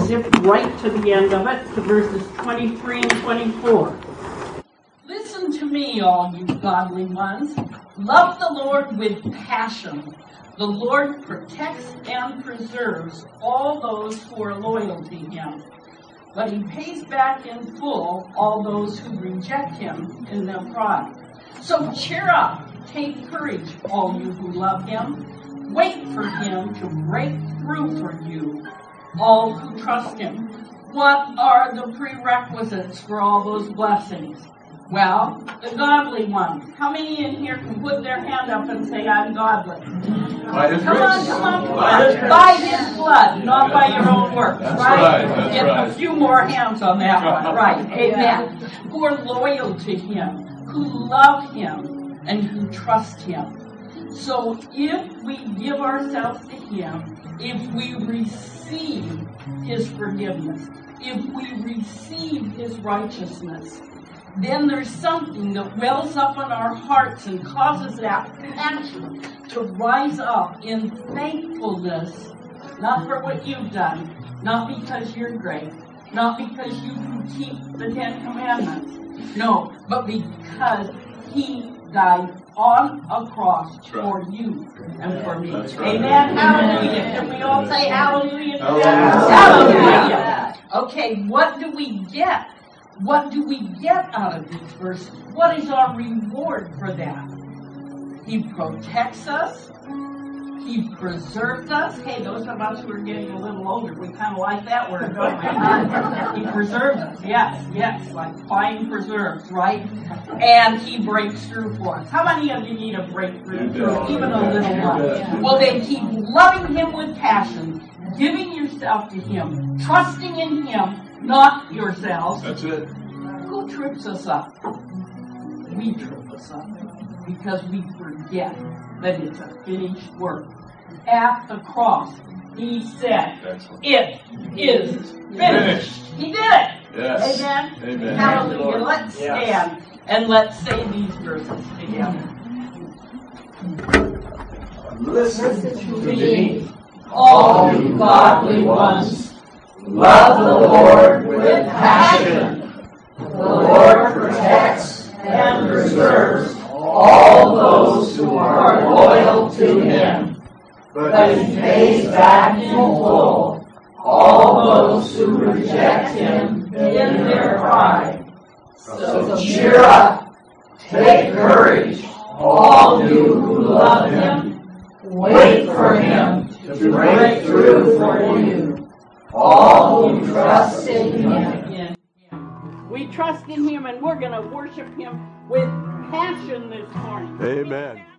zip right to the end of it, to verses 23 and 24. Listen to me, all you godly ones. Love the Lord with passion. The Lord protects and preserves all those who are loyal to him. But he pays back in full all those who reject him in their pride. So cheer up, take courage, all you who love him. Wait for him to break through for you, all who trust him. What are the prerequisites for all those blessings? Well, the godly ones. How many in here can put their hand up and say, I'm godly? By His Come grace. on. By His blood, not by your own works, That's right? right, that's Get right. a few more hands on that one, right? Amen. Who are loyal to him, who love him, and who trust him. So if we give ourselves to him, if we receive his forgiveness, if we receive his righteousness, then there's something that wells up in our hearts and causes that passion to rise up in thankfulness, not for what you've done, not because you're great, not because you can keep the 10 Commandments, no, but because he died on a cross for you and for me. That's right. Amen. Hallelujah. Can we all say hallelujah? Hallelujah. Hallelujah. Okay, what do we get? What do we get out of these verses? What is our reward for that? He protects us. He preserves us. Hey, those of us who are getting a little older, we kind of like that word, don't we? He preserves us. Yes, like fine preserves, right? And he breaks through for us. How many of you need a breakthrough? Even a little one. Well, then keep loving him with passion, giving yourself to him, trusting in him, not yourselves. That's it. Who trips us up? We trip us up because we forget that it's a finished work. At the cross, he said, Excellent. it is finished. He did it. Yes. Amen. Amen. Hallelujah. Let's stand and let's say these verses together. Listen to Me, all you godly ones, Love the Lord with passion. The Lord protects and preserves all those who are loyal to him, but he pays back in full all those who reject him in their pride. So cheer up, take courage, all you who love him. Wait for him to break through for you, all who trust in him. We trust in him, and we're going to worship him with passion this morning. Amen.